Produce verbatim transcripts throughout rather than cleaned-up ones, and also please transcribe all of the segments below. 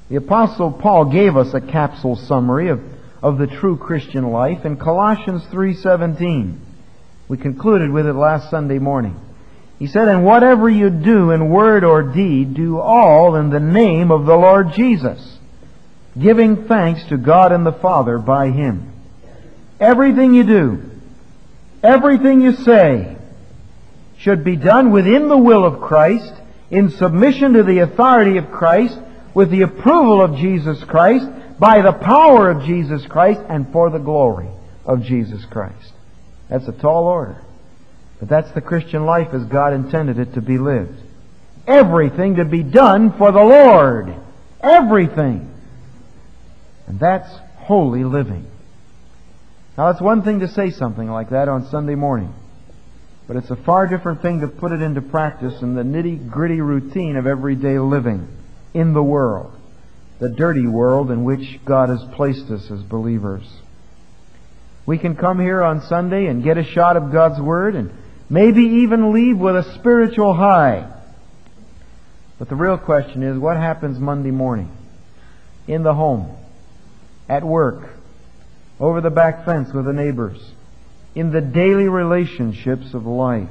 The Apostle Paul gave us a capsule summary of, of the true Christian life in Colossians three seventeen. We concluded with it last Sunday morning. He said, "And whatever you do in word or deed, do all in the name of the Lord Jesus, giving thanks to God and the Father by Him." Everything you do, everything you say, should be done within the will of Christ, in submission to the authority of Christ, with the approval of Jesus Christ, by the power of Jesus Christ, and for the glory of Jesus Christ. That's a tall order. But that's the Christian life as God intended it to be lived. Everything to be done for the Lord. Everything. And that's holy living. Now, it's one thing to say something like that on Sunday morning, but it's a far different thing to put it into practice in the nitty-gritty routine of everyday living in the world, the dirty world in which God has placed us as believers. We can come here on Sunday and get a shot of God's Word and maybe even leave with a spiritual high. But the real question is, what happens Monday morning? In the home, at work, over the back fence with the neighbors, in the daily relationships of life.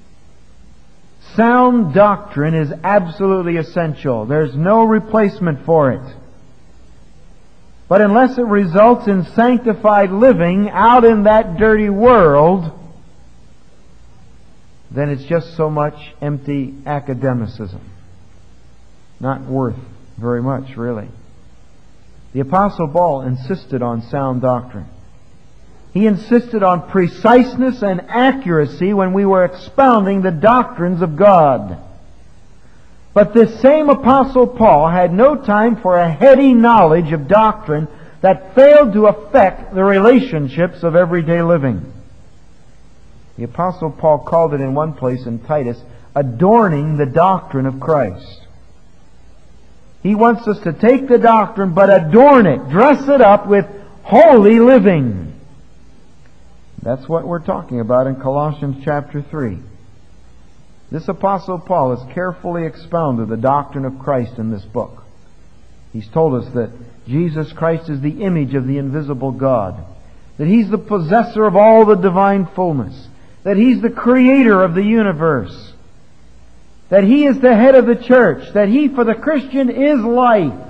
Sound doctrine is absolutely essential. There's no replacement for it. But unless it results in sanctified living out in that dirty world, then it's just so much empty academicism. Not worth very much, really. The Apostle Paul insisted on sound doctrine. He insisted on preciseness and accuracy when we were expounding the doctrines of God. But this same Apostle Paul had no time for a heady knowledge of doctrine that failed to affect the relationships of everyday living. The Apostle Paul called it in one place in Titus, adorning the doctrine of Christ. He wants us to take the doctrine but adorn it, dress it up with holy living. That's what we're talking about in Colossians chapter three. This Apostle Paul has carefully expounded the doctrine of Christ in this book. He's told us that Jesus Christ is the image of the invisible God, that He's the possessor of all the divine fullness, that He's the creator of the universe, that He is the head of the church, that He, for the Christian, is life.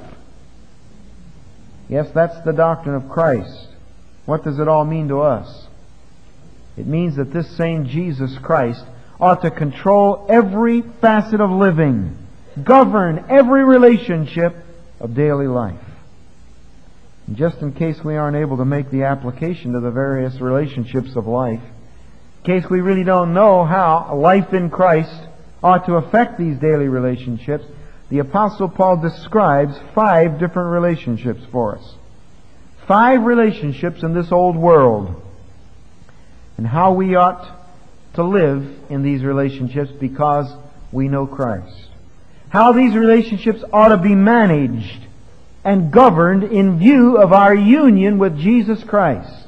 Yes, that's the doctrine of Christ. What does it all mean to us? It means that this same Jesus Christ ought to control every facet of living, govern every relationship of daily life. And just in case we aren't able to make the application to the various relationships of life, in case we really don't know how life in Christ ought to affect these daily relationships, the Apostle Paul describes five different relationships for us. Five relationships in this old world, and how we ought to live in these relationships because we know Christ. How these relationships ought to be managed and governed in view of our union with Jesus Christ.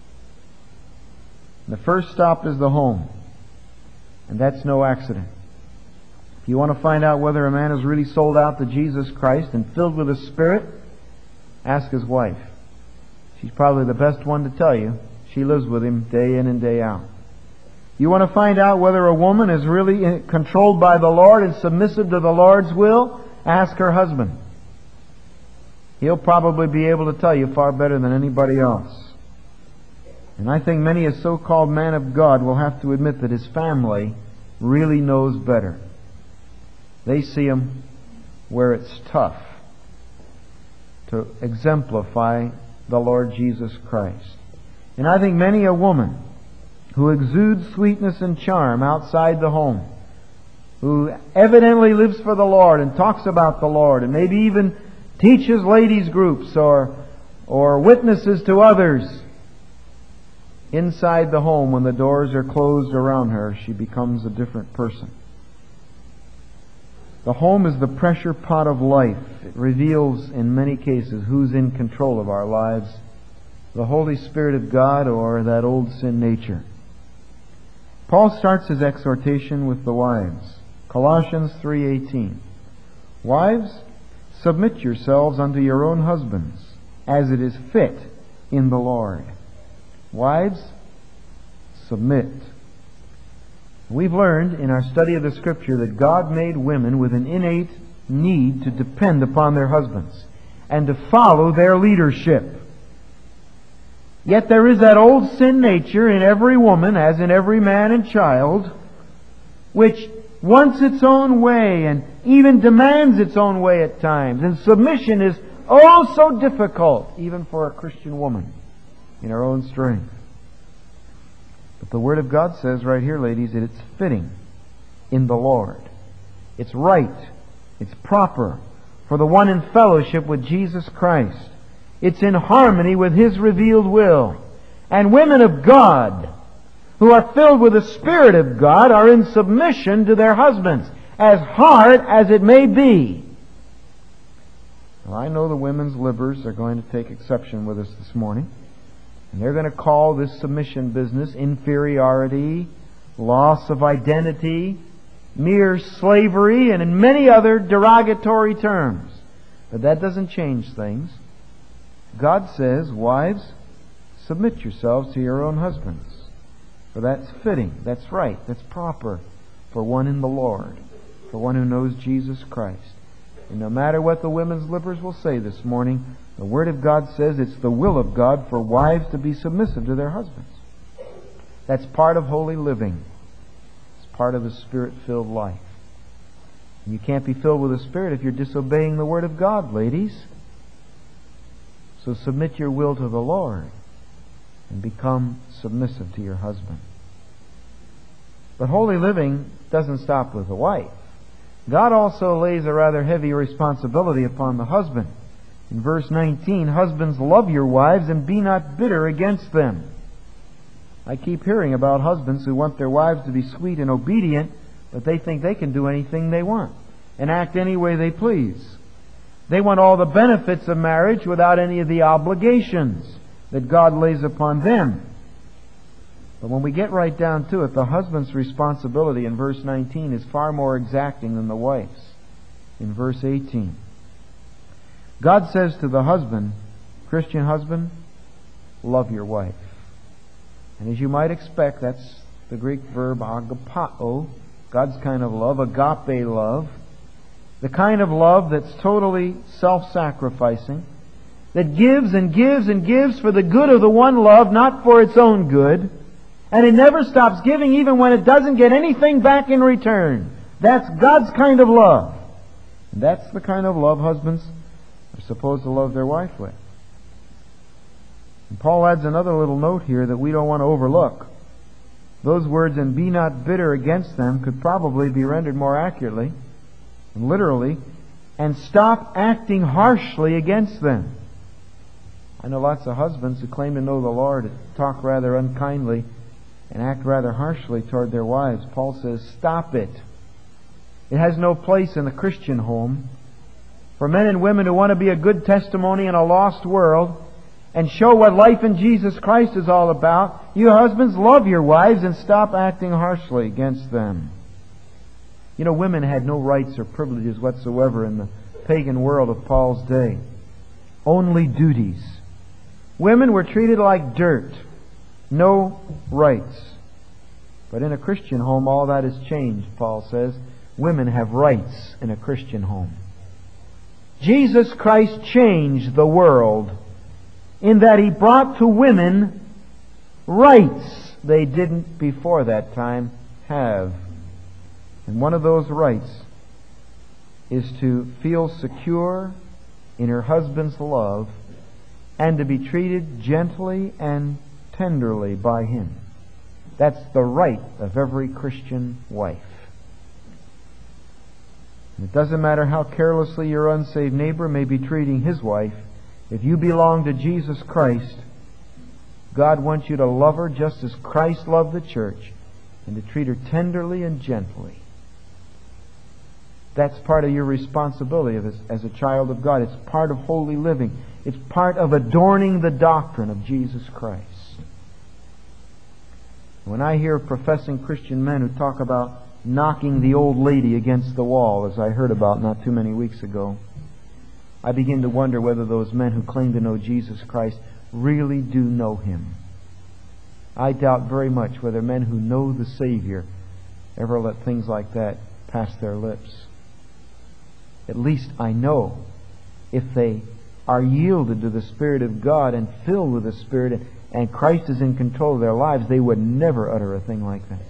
The first stop is the home, and that's no accident. If you want to find out whether a man is really sold out to Jesus Christ and filled with the Spirit, ask his wife. She's probably the best one to tell you. She lives with him day in and day out. You want to find out whether a woman is really controlled by the Lord and submissive to the Lord's will? Ask her husband. He'll probably be able to tell you far better than anybody else. And I think many a so-called man of God will have to admit that his family really knows better. They see him where it's tough to exemplify the Lord Jesus Christ. And I think many a woman who exudes sweetness and charm outside the home, who evidently lives for the Lord and talks about the Lord and maybe even teaches ladies' groups or, or witnesses to others, inside the home, when the doors are closed around her, she becomes a different person. The home is the pressure pot of life. It reveals in many cases who's in control of our lives, the Holy Spirit of God or that old sin nature. Paul starts his exhortation with the wives. Colossians three eighteen. Wives, Submit yourselves unto your own husbands, as it is fit in the Lord. Wives, submit. We've learned in our study of the Scripture that God made women with an innate need to depend upon their husbands and to follow their leadership. Yet there is that old sin nature in every woman, as in every man and child, which wants its own way and even demands its own way at times. And submission is oh so difficult, even for a Christian woman, in her own strength. But the Word of God says right here, ladies, that it's fitting in the Lord. It's right. It's proper for the one in fellowship with Jesus Christ. It's in harmony with His revealed will. And women of God, who are filled with the Spirit of God, are in submission to their husbands, as hard as it may be. Well, I know the women's libbers are going to take exception with us this morning. And they're going to call this submission business inferiority, loss of identity, mere slavery, and in many other derogatory terms. But that doesn't change things. God says, wives, submit yourselves to your own husbands. For that's fitting, that's right, that's proper for one in the Lord, for one who knows Jesus Christ. And no matter what the women's lippers will say this morning, the Word of God says it's the will of God for wives to be submissive to their husbands. That's part of holy living. It's part of the Spirit-filled life. And you can't be filled with the Spirit if you're disobeying the Word of God, ladies. So submit your will to the Lord and become submissive to your husband. But holy living doesn't stop with the wife. God also lays a rather heavy responsibility upon the husband. In verse nineteen, husbands, love your wives and be not bitter against them. I keep hearing about husbands who want their wives to be sweet and obedient, but they think they can do anything they want and act any way they please. They want all the benefits of marriage without any of the obligations that God lays upon them. But when we get right down to it, the husband's responsibility in verse nineteen is far more exacting than the wife's. In verse eighteen, God says to the husband, Christian husband, love your wife. And as you might expect, that's the Greek verb agapao, God's kind of love, agape love. The kind of love that's totally self-sacrificing, that gives and gives and gives for the good of the one loved, not for its own good. And it never stops giving even when it doesn't get anything back in return. That's God's kind of love. And that's the kind of love husbands are supposed to love their wife with. And Paul adds another little note here that we don't want to overlook. Those words, and be not bitter against them, could probably be rendered more accurately and literally, and stop acting harshly against them. I know lots of husbands who claim to know the Lord and talk rather unkindly and act rather harshly toward their wives. Paul says, stop it. It has no place in the Christian home. For men and women who want to be a good testimony in a lost world and show what life in Jesus Christ is all about, you husbands, love your wives and stop acting harshly against them. You know, women had no rights or privileges whatsoever in the pagan world of Paul's day. Only duties. Women were treated like dirt. No rights. But in a Christian home, all that has changed, Paul says. Women have rights in a Christian home. Jesus Christ changed the world in that He brought to women rights they didn't before that time have. And one of those rights is to feel secure in her husband's love and to be treated gently and tenderly by him. That's the right of every Christian wife. And it doesn't matter how carelessly your unsaved neighbor may be treating his wife. If you belong to Jesus Christ, God wants you to love her just as Christ loved the church and to treat her tenderly and gently. That's part of your responsibility as, as a child of God. It's part of holy living. It's part of adorning the doctrine of Jesus Christ. When I hear professing Christian men who talk about knocking the old lady against the wall, as I heard about not too many weeks ago, I begin to wonder whether those men who claim to know Jesus Christ really do know Him. I doubt very much whether men who know the Savior ever let things like that pass their lips. At least I know if they are yielded to the Spirit of God and filled with the Spirit, and Christ is in control of their lives, they would never utter a thing like that.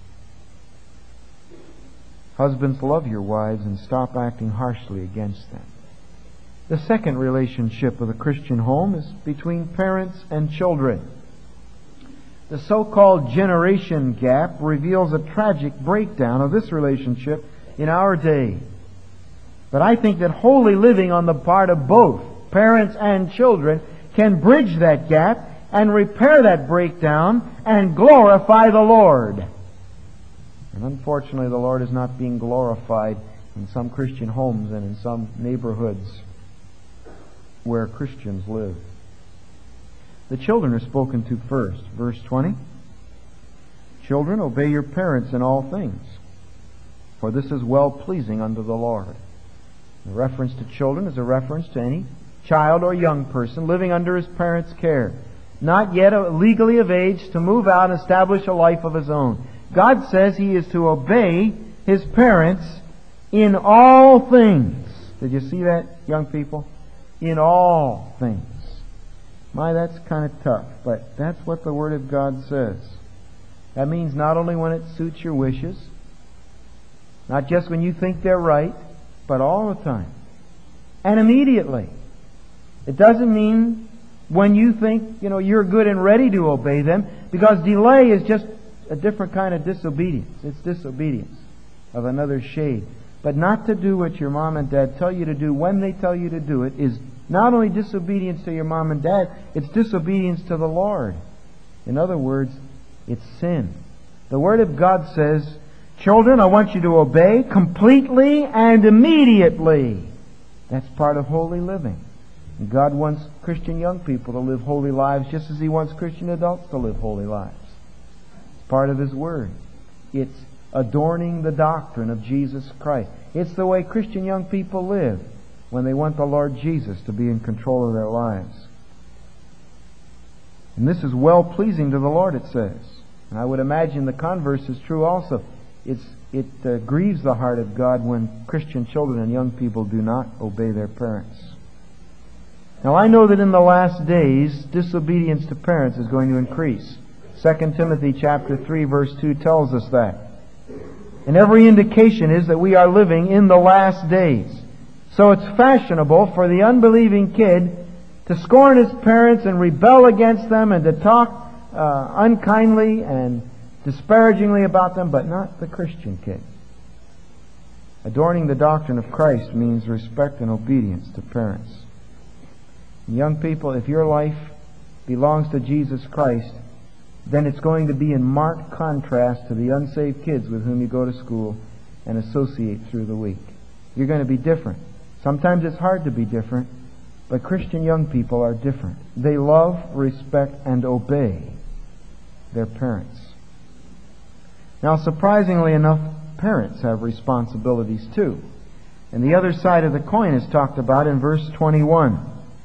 Husbands, love your wives and stop acting harshly against them. The second relationship of the Christian home is between parents and children. The so-called generation gap reveals a tragic breakdown of this relationship in our day. But I think that holy living on the part of both parents and children can bridge that gap and repair that breakdown and glorify the Lord. And unfortunately, the Lord is not being glorified in some Christian homes and in some neighborhoods where Christians live. The children are spoken to first. Verse twenty. Children, obey your parents in all things, for this is well-pleasing unto the Lord. The reference to children is a reference to any child or young person living under his parents' care, not yet legally of age to move out and establish a life of his own. God says he is to obey his parents in all things. Did you see that, young people? In all things. My, that's kind of tough, but that's what the Word of God says. That means not only when it suits your wishes, not just when you think they're right, but all the time. And immediately. It doesn't mean when you think, you know, you're good and ready to obey them, because delay is just a different kind of disobedience. It's disobedience of another shade. But not to do what your mom and dad tell you to do when they tell you to do it is not only disobedience to your mom and dad, it's disobedience to the Lord. In other words, it's sin. The Word of God says, children, I want you to obey completely and immediately. That's part of holy living. And God wants Christian young people to live holy lives just as He wants Christian adults to live holy lives. It's part of His Word. It's adorning the doctrine of Jesus Christ. It's the way Christian young people live when they want the Lord Jesus to be in control of their lives. And this is well-pleasing to the Lord, it says. And I would imagine the converse is true also. It's, it uh, grieves the heart of God when Christian children and young people do not obey their parents. Now I know that in the last days, disobedience to parents is going to increase. Second Timothy chapter three verse two tells us that. And every indication is that we are living in the last days. So it's fashionable for the unbelieving kid to scorn his parents and rebel against them and to talk uh, unkindly and disparagingly about them, but not the Christian kid. Adorning the doctrine of Christ means respect and obedience to parents. And young people, if your life belongs to Jesus Christ, then it's going to be in marked contrast to the unsaved kids with whom you go to school and associate through the week. You're going to be different. Sometimes it's hard to be different, but Christian young people are different. They love, respect, and obey their parents. Now, surprisingly enough, parents have responsibilities too. And the other side of the coin is talked about in verse twenty-one.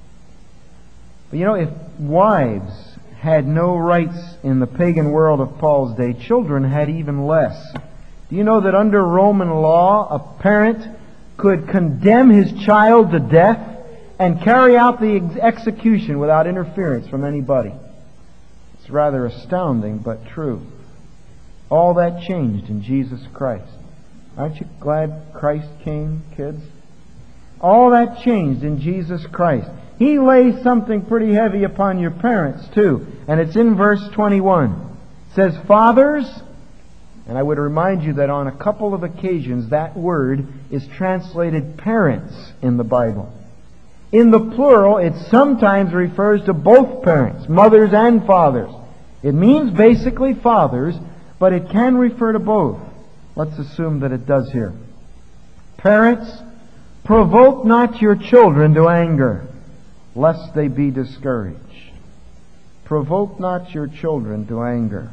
But you know, if wives had no rights in the pagan world of Paul's day, children had even less. Do you know that under Roman law, a parent could condemn his child to death and carry out the ex- execution without interference from anybody? It's rather astounding, but true. All that changed in Jesus Christ. Aren't you glad Christ came, kids? All that changed in Jesus Christ. He lays something pretty heavy upon your parents, too. And it's in verse twenty-one. It says, fathers, and I would remind you that on a couple of occasions that word is translated parents in the Bible. In the plural, it sometimes refers to both parents, mothers and fathers. It means basically fathers, but it can refer to both. Let's assume that it does here. Parents, provoke not your children to anger, lest they be discouraged. Provoke not your children to anger.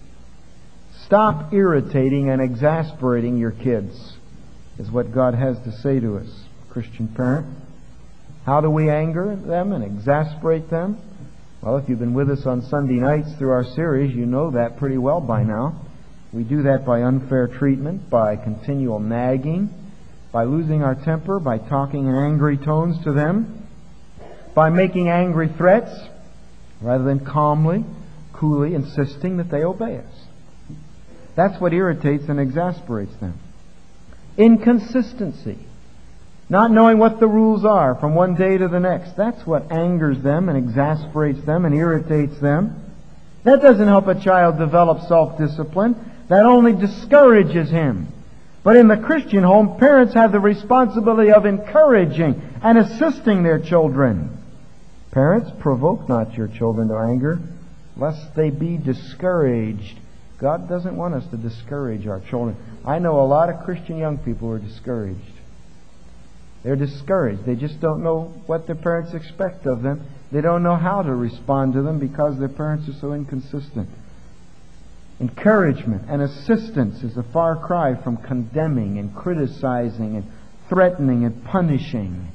Stop irritating and exasperating your kids, is what God has to say to us, Christian parent. How do we anger them and exasperate them? Well, if you've been with us on Sunday nights through our series, you know that pretty well by now. We do that by unfair treatment, by continual nagging, by losing our temper, by talking in angry tones to them, by making angry threats, rather than calmly, coolly insisting that they obey us. That's what irritates and exasperates them. Inconsistency. Not knowing what the rules are from one day to the next. That's what angers them and exasperates them and irritates them. That doesn't help a child develop self-discipline. That only discourages him. But in the Christian home, parents have the responsibility of encouraging and assisting their children. Parents, provoke not your children to anger, lest they be discouraged. God doesn't want us to discourage our children. I know a lot of Christian young people who are discouraged. They're discouraged. They just don't know what their parents expect of them. They don't know how to respond to them because their parents are so inconsistent. Encouragement and assistance is a far cry from condemning and criticizing and threatening and punishing.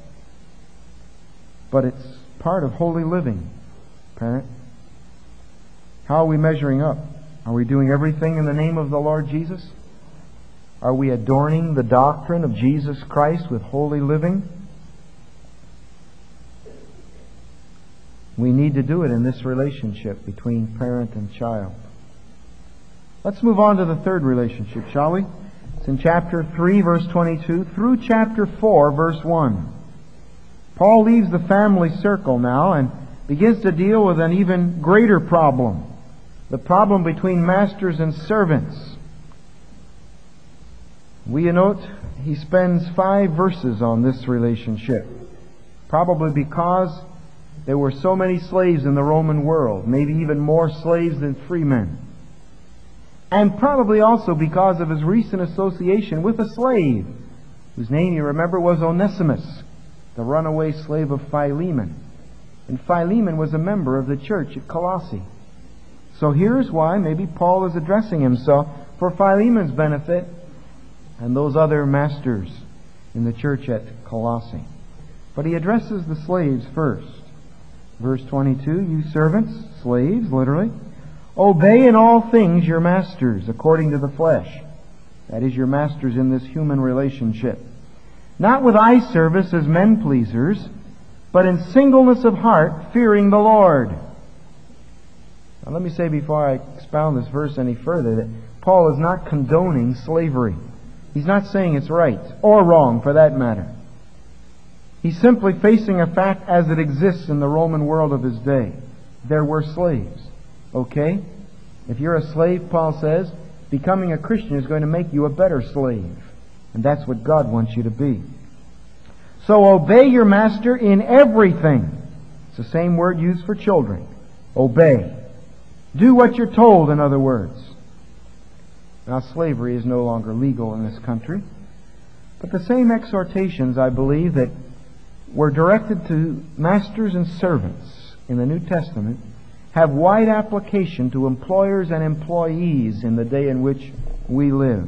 But it's part of holy living, parent. How are we measuring up? Are we doing everything in the name of the Lord Jesus? Are we adorning the doctrine of Jesus Christ with holy living? We need to do it in this relationship between parent and child. Let's move on to the third relationship, shall we? It's in chapter three, verse twenty-two, through chapter four, verse one. Paul leaves the family circle now and begins to deal with an even greater problem. The problem between masters and servants. We note he spends five verses on this relationship. Probably because there were so many slaves in the Roman world, maybe even more slaves than free men. And probably also because of his recent association with a slave, whose name you remember was Onesimus, the runaway slave of Philemon. And Philemon was a member of the church at Colossae. So here's why maybe Paul is addressing himself for Philemon's benefit and those other masters in the church at Colossae. But he addresses the slaves first. Verse twenty-two, you servants, slaves, literally, obey in all things your masters according to the flesh. That is, your masters in this human relationship. Not with eye service as men pleasers, but in singleness of heart, fearing the Lord. Now let me say before I expound this verse any further that Paul is not condoning slavery. He's not saying it's right, or wrong for that matter. He's simply facing a fact as it exists in the Roman world of his day. There were slaves. Okay? If you're a slave, Paul says, becoming a Christian is going to make you a better slave. And that's what God wants you to be. So obey your master in everything. It's the same word used for children. Obey. Do what you're told, in other words. Now, slavery is no longer legal in this country. But the same exhortations, I believe, that were directed to masters and servants in the New Testament have wide application to employers and employees in the day in which we live.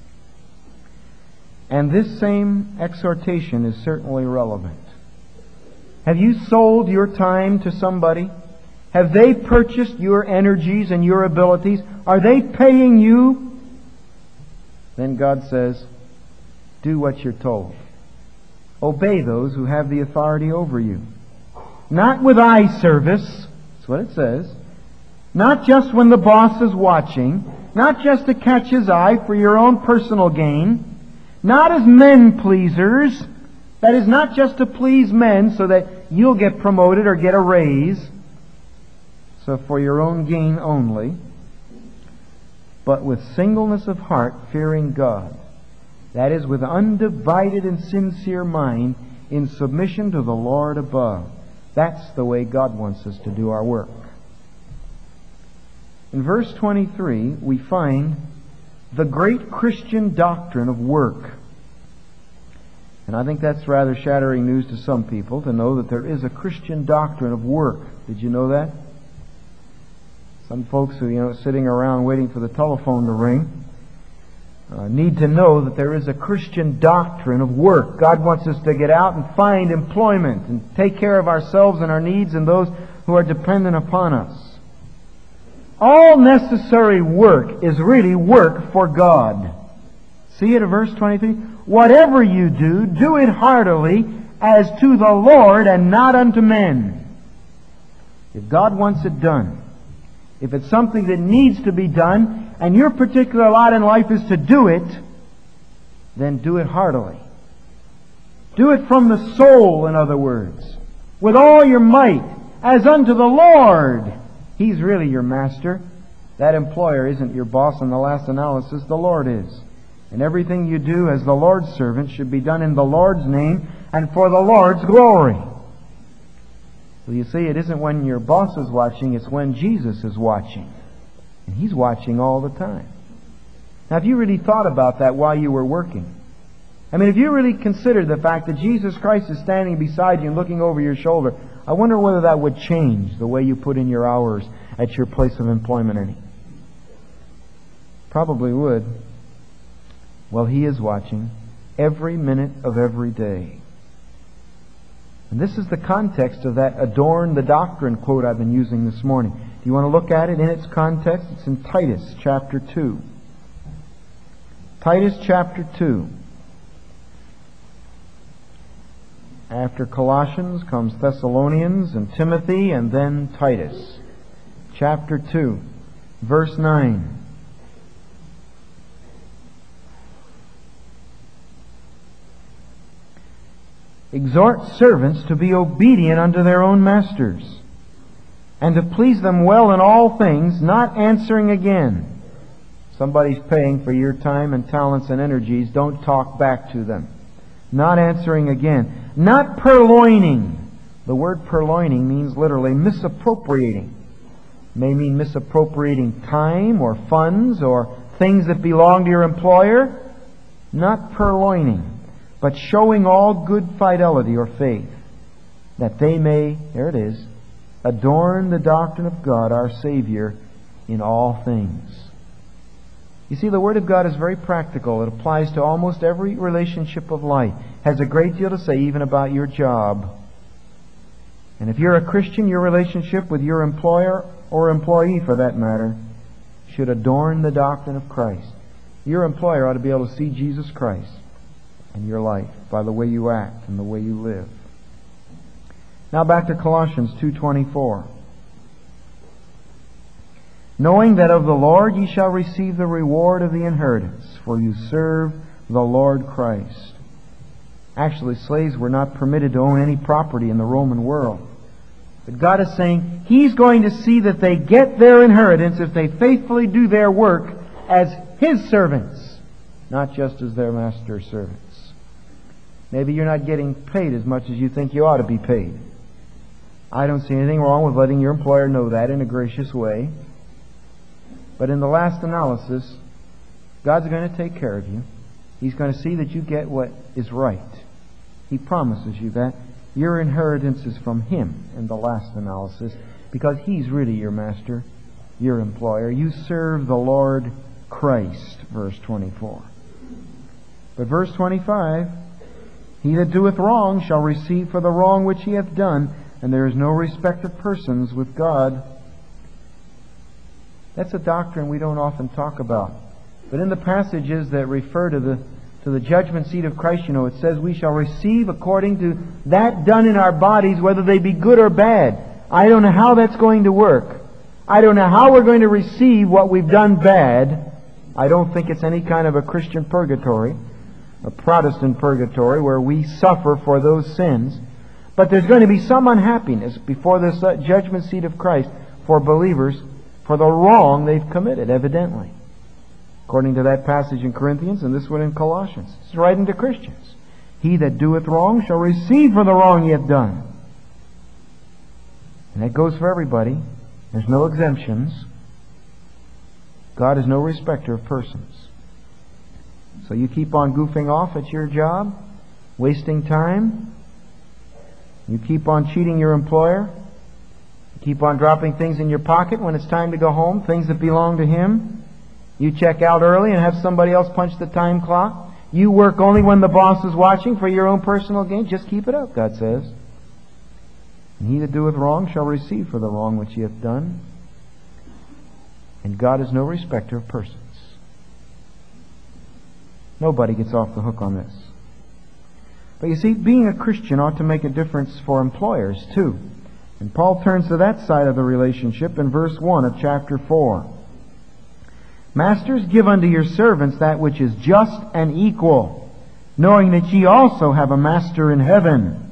And this same exhortation is certainly relevant. Have you sold your time to somebody? Have they purchased your energies and your abilities? Are they paying you? Then God says, do what you're told. Obey those who have the authority over you. Not with eye service, that's what it says. Not just when the boss is watching. Not just to catch his eye for your own personal gain. Not as men pleasers. That is, not just to please men so that you'll get promoted or get a raise. So for your own gain only. But with singleness of heart, fearing God. That is, with undivided and sincere mind, in submission to the Lord above. That's the way God wants us to do our work. In verse twenty-three, we find the great Christian doctrine of work. And I think that's rather shattering news to some people, to know that there is a Christian doctrine of work. Did you know that? Some folks who, you know, sitting around waiting for the telephone to ring, uh, need to know that there is a Christian doctrine of work. God wants us to get out and find employment and take care of ourselves and our needs and those who are dependent upon us. All necessary work is really work for God. See it in verse twenty-three? Whatever you do, do it heartily as to the Lord and not unto men. If God wants it done, if it's something that needs to be done, and your particular lot in life is to do it, then do it heartily. Do it from the soul, in other words, with all your might, as unto the Lord. He's really your master. That employer isn't your boss. In the last analysis, the Lord is. And everything you do as the Lord's servant should be done in the Lord's name and for the Lord's glory. So you see, it isn't when your boss is watching, it's when Jesus is watching. And He's watching all the time. Now, if you really thought about that while you were working, I mean, if you really considered the fact that Jesus Christ is standing beside you and looking over your shoulder, I wonder whether that would change the way you put in your hours at your place of employment any. Probably would. Well, He is watching every minute of every day. And this is the context of that adorn the doctrine quote I've been using this morning. Do you want to look at it in its context? It's in Titus chapter two. Titus chapter two. After Colossians comes Thessalonians and Timothy and then Titus. Chapter two, verse nine. Exhort servants to be obedient unto their own masters, and to please them well in all things, not answering again. Somebody's paying for your time and talents and energies. Don't talk back to them. Not answering again. Not purloining. The word purloining means literally misappropriating. It may mean misappropriating time or funds or things that belong to your employer. Not purloining, but showing all good fidelity or faith, that they may, there it is, adorn the doctrine of God our Savior in all things. You see, the Word of God is very practical. It applies to almost every relationship of life. It has a great deal to say even about your job. And if you're a Christian, your relationship with your employer or employee, for that matter, should adorn the doctrine of Christ. Your employer ought to be able to see Jesus Christ in your life by the way you act and the way you live. Now back to Colossians two twenty-four. Knowing that of the Lord ye shall receive the reward of the inheritance, for you serve the Lord Christ. Actually, slaves were not permitted to own any property in the Roman world. But God is saying He's going to see that they get their inheritance if they faithfully do their work as His servants, not just as their master's servants. Maybe you're not getting paid as much as you think you ought to be paid. I don't see anything wrong with letting your employer know that in a gracious way. But in the last analysis, God's going to take care of you. He's going to see that you get what is right. He promises you that. Your inheritance is from Him in the last analysis, because He's really your master, your employer. You serve the Lord Christ, verse twenty-four. But verse twenty-five, He that doeth wrong shall receive for the wrong which he hath done, and there is no respect of persons with God. That's a doctrine we don't often talk about. But in the passages that refer to the to the judgment seat of Christ, you know, it says we shall receive according to that done in our bodies, whether they be good or bad. I don't know how that's going to work. I don't know how we're going to receive what we've done bad. I don't think it's any kind of a Christian purgatory, a Protestant purgatory, where we suffer for those sins. But there's going to be some unhappiness before this judgment seat of Christ for believers for the wrong they've committed, evidently. According to that passage in Corinthians and this one in Colossians. It's writing to Christians. He that doeth wrong shall receive for the wrong he hath done. And that goes for everybody. There's no exemptions. God is no respecter of persons. So you keep on goofing off at your job, wasting time. You keep on cheating your employer. You keep on dropping things in your pocket when it's time to go home, things that belong to him. You check out early and have somebody else punch the time clock. You work only when the boss is watching for your own personal gain. Just keep it up, God says. And he that doeth wrong shall receive for the wrong which he hath done. And God is no respecter of persons. Nobody gets off the hook on this. But you see, being a Christian ought to make a difference for employers too. And Paul turns to that side of the relationship in verse one of chapter four. Masters, give unto your servants that which is just and equal, knowing that ye also have a master in heaven.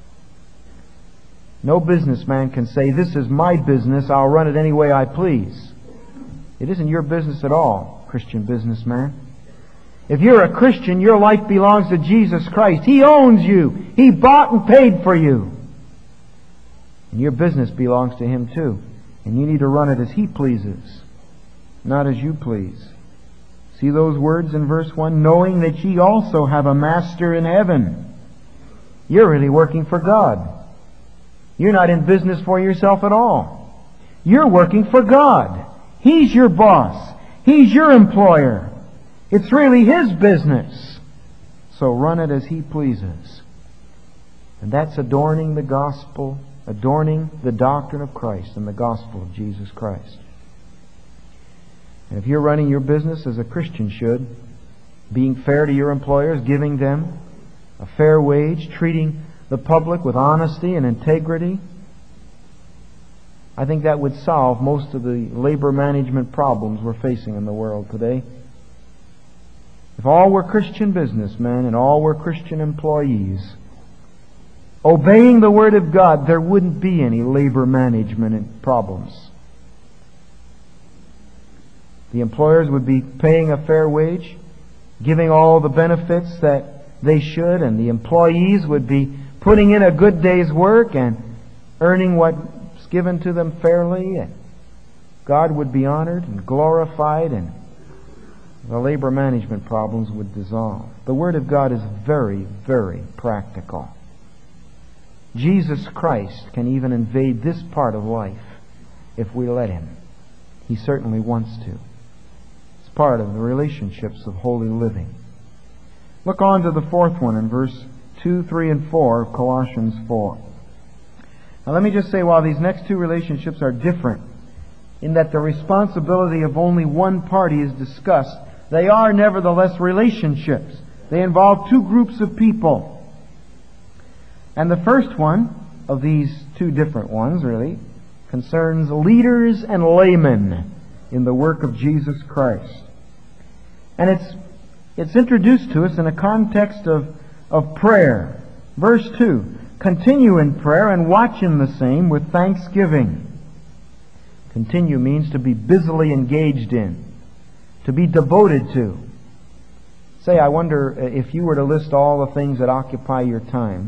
No businessman can say, this is my business, I'll run it any way I please. It isn't your business at all, Christian businessman. If you're a Christian, your life belongs to Jesus Christ. He owns you. He bought and paid for you. And your business belongs to Him too. And you need to run it as He pleases, not as you please. See those words in verse one? Knowing that ye also have a master in heaven. You're really working for God. You're not in business for yourself at all. You're working for God. He's your boss. He's your employer. It's really His business. So run it as He pleases. And that's adorning the gospel, adorning the doctrine of Christ and the gospel of Jesus Christ. And if you're running your business as a Christian should, being fair to your employers, giving them a fair wage, treating the public with honesty and integrity, I think that would solve most of the labor management problems we're facing in the world today. If all were Christian businessmen and all were Christian employees, obeying the Word of God, there wouldn't be any labor management problems. The employers would be paying a fair wage, giving all the benefits that they should, and the employees would be putting in a good day's work and earning what's given to them fairly, and God would be honored and glorified, and the labor management problems would dissolve. The Word of God is very, very practical. Jesus Christ can even invade this part of life if we let Him. He certainly wants to. It's part of the relationships of holy living. Look on to the fourth one in verse two, three, and four of Colossians four. Now let me just say, while these next two relationships are different in that the responsibility of only one party is discussed, they are nevertheless relationships. They involve two groups of people. And the first one of these two different ones, really, concerns leaders and laymen in the work of Jesus Christ. And it's it's introduced to us in a context of, of prayer. Verse two, continue in prayer and watch in the same with thanksgiving. Continue means to be busily engaged in, to be devoted to. Say, I wonder if you were to list all the things that occupy your time,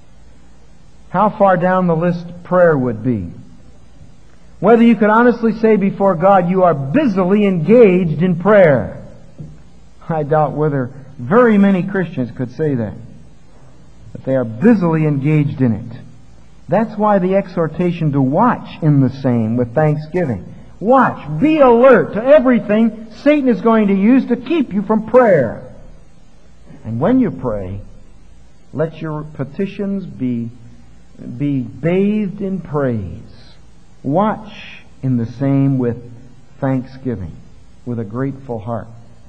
how far down the list prayer would be. Whether you could honestly say before God you are busily engaged in prayer. I doubt whether very many Christians could say that. That they are busily engaged in it. That's why the exhortation to watch in the same with thanksgiving. Watch, be alert to everything Satan is going to use to keep you from prayer. And when you pray, let your petitions be, be bathed in praise. Watch in the same with thanksgiving, with a grateful heart.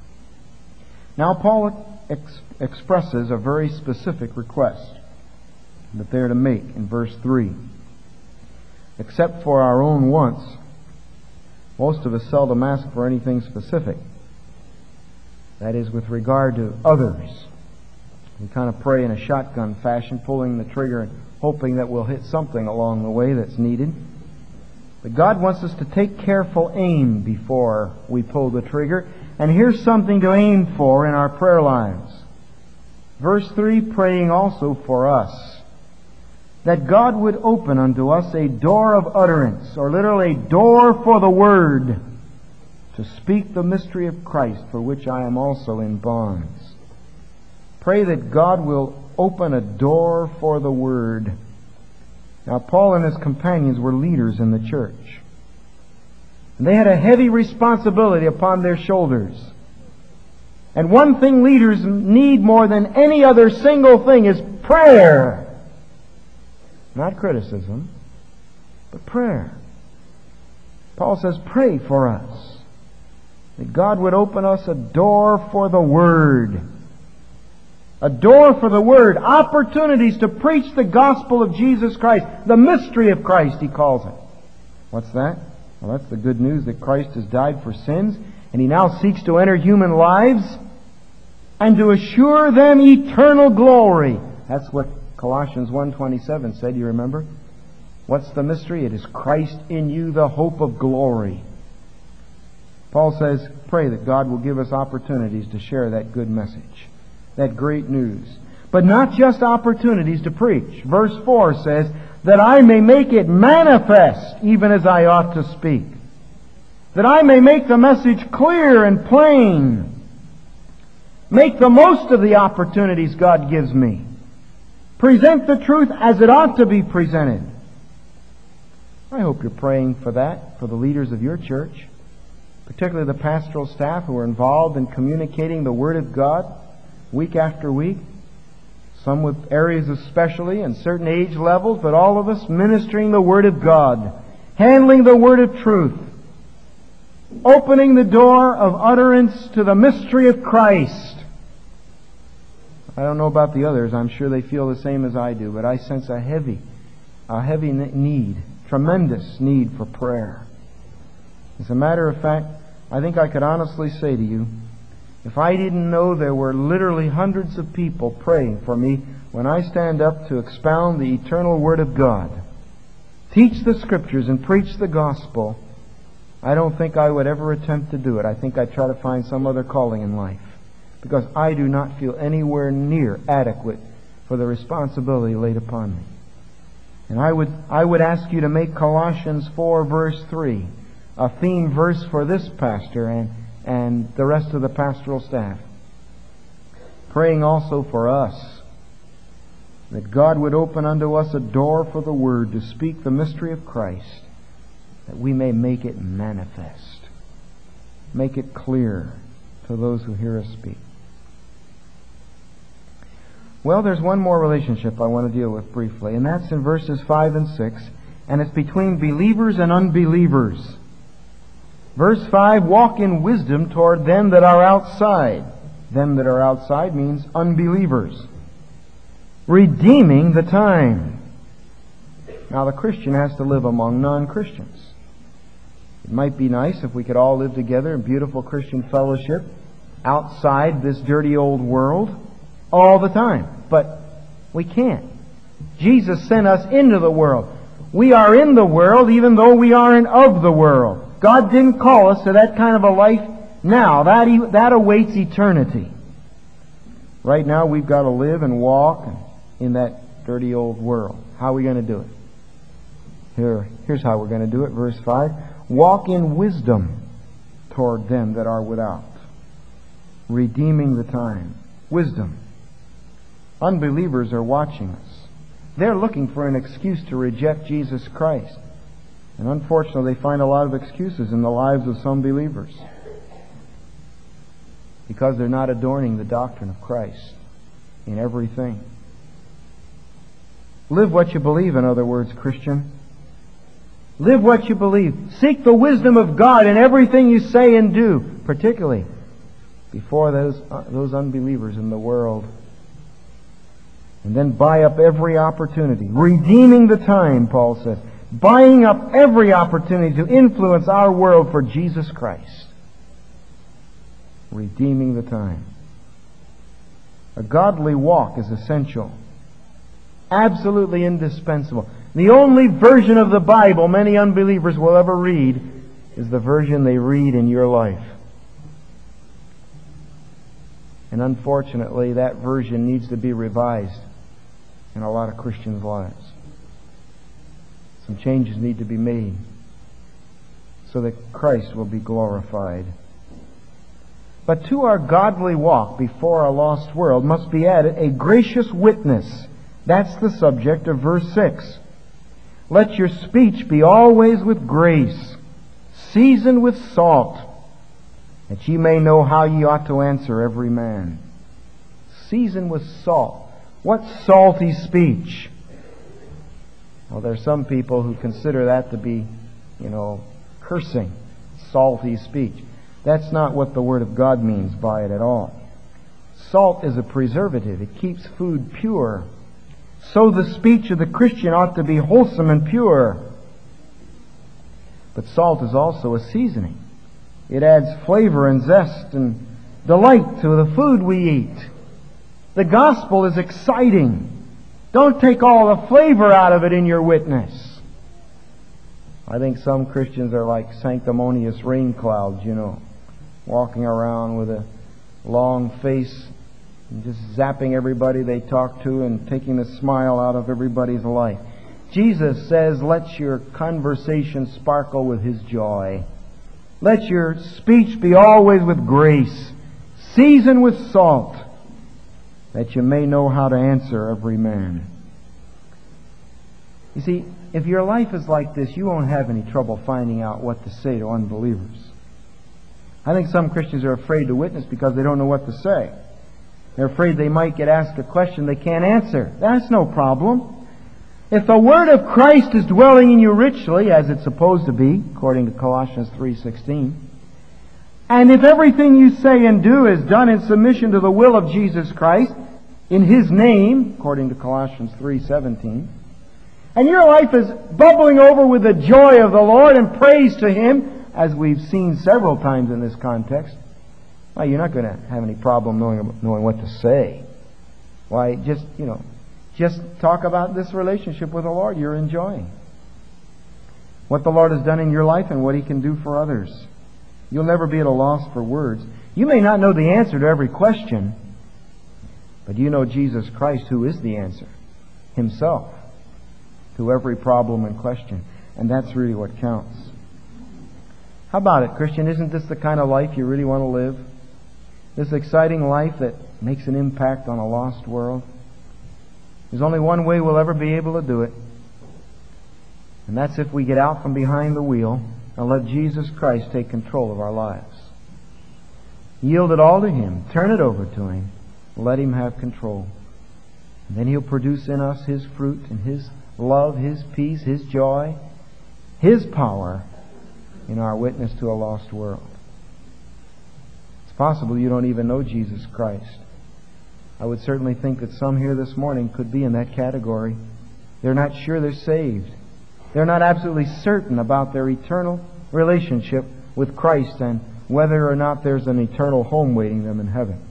Now Paul ex- expresses a very specific request that they're to make in verse three. Except for our own wants, most of us seldom ask for anything specific. That is, with regard to others. We kind of pray in a shotgun fashion, pulling the trigger and hoping that we'll hit something along the way that's needed. But God wants us to take careful aim before we pull the trigger. And here's something to aim for in our prayer lives. Verse three, praying also for us, that God would open unto us a door of utterance, or literally a door for the Word, to speak the mystery of Christ, for which I am also in bonds. Pray that God will open a door for the Word. Now, Paul and his companions were leaders in the church. And they had a heavy responsibility upon their shoulders. And one thing leaders need more than any other single thing is prayer. Not criticism, but prayer. Paul says, pray for us, that God would open us a door for the Word. A door for the Word. Opportunities to preach the gospel of Jesus Christ. The mystery of Christ, he calls it. What's that? Well, that's the good news that Christ has died for sins, and He now seeks to enter human lives and to assure them eternal glory. That's what Colossians one twenty-seven said, you remember? What's the mystery? It is Christ in you, the hope of glory. Paul says, pray that God will give us opportunities to share that good message, that great news. But not just opportunities to preach. Verse four says, that I may make it manifest, even as I ought to speak. That I may make the message clear and plain. Make the most of the opportunities God gives me. Present the truth as it ought to be presented. I hope you're praying for that, for the leaders of your church, particularly the pastoral staff who are involved in communicating the Word of God week after week. Some with areas of specialty and certain age levels, but all of us ministering the Word of God, handling the Word of truth, opening the door of utterance to the mystery of Christ. I don't know about the others. I'm sure they feel the same as I do, but I sense a heavy, a heavy need, tremendous need for prayer. As a matter of fact, I think I could honestly say to you, if I didn't know there were literally hundreds of people praying for me when I stand up to expound the eternal Word of God, teach the Scriptures and preach the gospel, I don't think I would ever attempt to do it. I think I'd try to find some other calling in life, because I do not feel anywhere near adequate for the responsibility laid upon me. And I would I would ask you to make Colossians four verse three a theme verse for this pastor and, and the rest of the pastoral staff. Praying also for us, that God would open unto us a door for the Word to speak the mystery of Christ, that we may make it manifest, make it clear to those who hear us speak. Well, there's one more relationship I want to deal with briefly, and that's in verses five and six, and it's between believers and unbelievers. Verse five, walk in wisdom toward them that are outside. Them that are outside means unbelievers. Redeeming the time. Now, the Christian has to live among non-Christians. It might be nice if we could all live together in beautiful Christian fellowship outside this dirty old world all the time. But we can't. Jesus sent us into the world. We are in the world even though we aren't of the world. God didn't call us to that kind of a life now. That, that awaits eternity. Right now we've got to live and walk in that dirty old world. How are we going to do it? Here, here's how we're going to do it. Verse five. Walk in wisdom toward them that are without, redeeming the time. Wisdom. Unbelievers are watching us. They're looking for an excuse to reject Jesus Christ. And unfortunately, they find a lot of excuses in the lives of some believers, because they're not adorning the doctrine of Christ in everything. Live what you believe, in other words, Christian. Live what you believe. Seek the wisdom of God in everything you say and do, particularly before those, uh, those unbelievers in the world. And then buy up every opportunity. Redeeming the time, Paul says. Buying up every opportunity to influence our world for Jesus Christ. Redeeming the time. A godly walk is essential. Absolutely indispensable. The only version of the Bible many unbelievers will ever read is the version they read in your life. And unfortunately, that version needs to be revised in a lot of Christians' lives. Some changes need to be made so that Christ will be glorified. But to our godly walk before a lost world must be added a gracious witness. That's the subject of verse six. Let your speech be always with grace, seasoned with salt, that ye may know how ye ought to answer every man. Seasoned with salt. What salty speech? Well, there are some people who consider that to be, you know, cursing, salty speech. That's not what the Word of God means by it at all. Salt is a preservative. It keeps food pure. So the speech of the Christian ought to be wholesome and pure. But salt is also a seasoning. It adds flavor and zest and delight to the food we eat. The gospel is exciting. Don't take all the flavor out of it in your witness. I think some Christians are like sanctimonious rain clouds, you know, walking around with a long face and just zapping everybody they talk to and taking the smile out of everybody's life. Jesus says, let your conversation sparkle with His joy. Let your speech be always with grace, seasoned with salt, that you may know how to answer every man. You see, if your life is like this, you won't have any trouble finding out what to say to unbelievers. I think some Christians are afraid to witness because they don't know what to say. They're afraid they might get asked a question they can't answer. That's no problem. If the Word of Christ is dwelling in you richly, as it's supposed to be, according to Colossians three sixteen, and if everything you say and do is done in submission to the will of Jesus Christ, in His name, according to Colossians three seventeen, and your life is bubbling over with the joy of the Lord and praise to Him, as we've seen several times in this context, well, you're not going to have any problem knowing, knowing what to say. Why, just, you know, just talk about this relationship with the Lord you're enjoying. What the Lord has done in your life and what He can do for others. You'll never be at a loss for words. You may not know the answer to every question, but you know Jesus Christ, who is the answer Himself to every problem and question. And that's really what counts. How about it, Christian? Isn't this the kind of life you really want to live? This exciting life that makes an impact on a lost world? There's only one way we'll ever be able to do it. And that's if we get out from behind the wheel and let Jesus Christ take control of our lives. Yield it all to Him. Turn it over to Him. Let Him have control. And then He'll produce in us His fruit and His love, His peace, His joy, His power in our witness to a lost world. It's possible you don't even know Jesus Christ. I would certainly think that some here this morning could be in that category. They're not sure they're saved. They're not absolutely certain about their eternal relationship with Christ and whether or not there's an eternal home waiting them in heaven.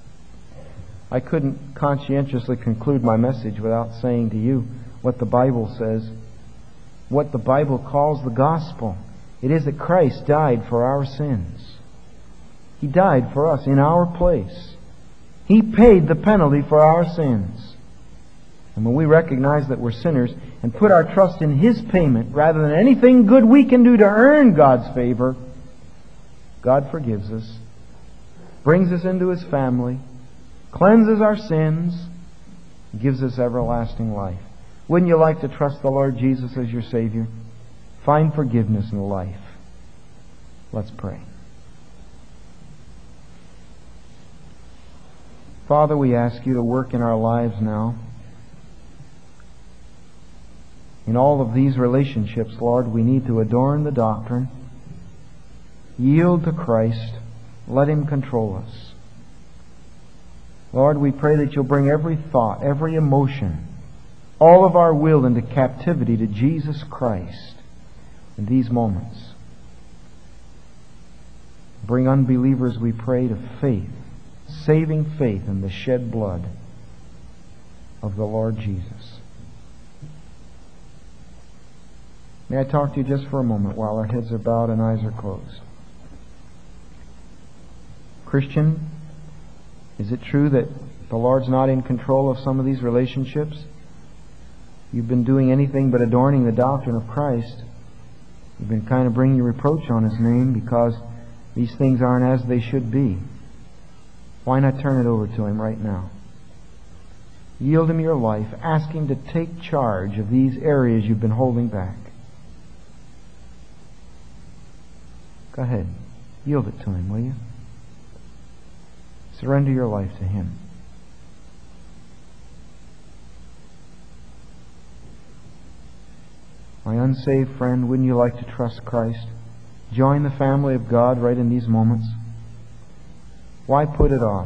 I couldn't conscientiously conclude my message without saying to you what the Bible says, what the Bible calls the gospel. It is that Christ died for our sins. He died for us in our place. He paid the penalty for our sins. And when we recognize that we're sinners and put our trust in His payment rather than anything good we can do to earn God's favor, God forgives us, brings us into His family, cleanses our sins, and gives us everlasting life. Wouldn't you like to trust the Lord Jesus as your Savior? Find forgiveness in life. Let's pray. Father, we ask You to work in our lives now. In all of these relationships, Lord, we need to adorn the doctrine, yield to Christ, let Him control us. Lord, we pray that You'll bring every thought, every emotion, all of our will into captivity to Jesus Christ in these moments. Bring unbelievers, we pray, to faith, saving faith in the shed blood of the Lord Jesus. May I talk to you just for a moment while our heads are bowed and eyes are closed? Christian, is it true that the Lord's not in control of some of these relationships? You've been doing anything but adorning the doctrine of Christ. You've been kind of bringing reproach on His name because these things aren't as they should be. Why not turn it over to Him right now? Yield Him your life. Ask Him to take charge of these areas you've been holding back. Go ahead. Yield it to Him, will you? Surrender your life to Him. My unsaved friend, wouldn't you like to trust Christ? Join the family of God right in these moments. Why put it off?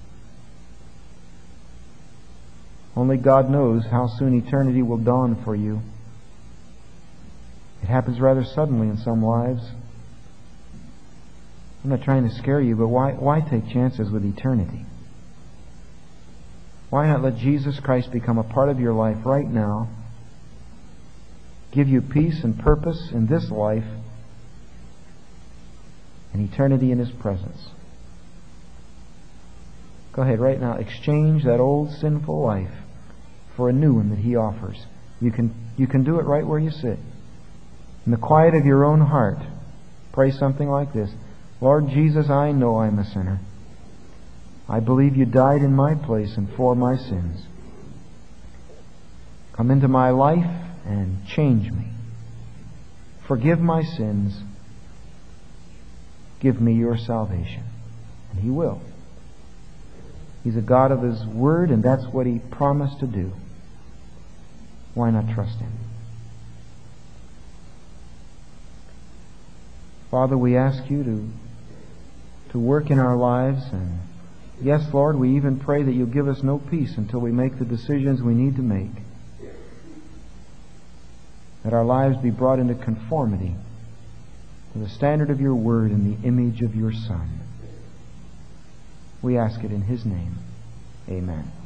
Only God knows how soon eternity will dawn for you. It happens rather suddenly in some lives. I'm not trying to scare you, but why, why take chances with eternity? Why not let Jesus Christ become a part of your life right now, give you peace and purpose in this life, and eternity in His presence? Go ahead right now. Exchange that old sinful life for a new one that He offers. You can, you can do it right where you sit. In the quiet of your own heart, pray something like this. Lord Jesus, I know I'm a sinner. I believe You died in my place and for my sins. Come into my life and change me. Forgive my sins. Give me Your salvation. And He will. He's a God of His Word, and that's what He promised to do. Why not trust Him? Father, we ask You to, to work in our lives. And yes, Lord, we even pray that You'll give us no peace until we make the decisions we need to make. That our lives be brought into conformity to the standard of Your Word and the image of Your Son. We ask it in His name. Amen.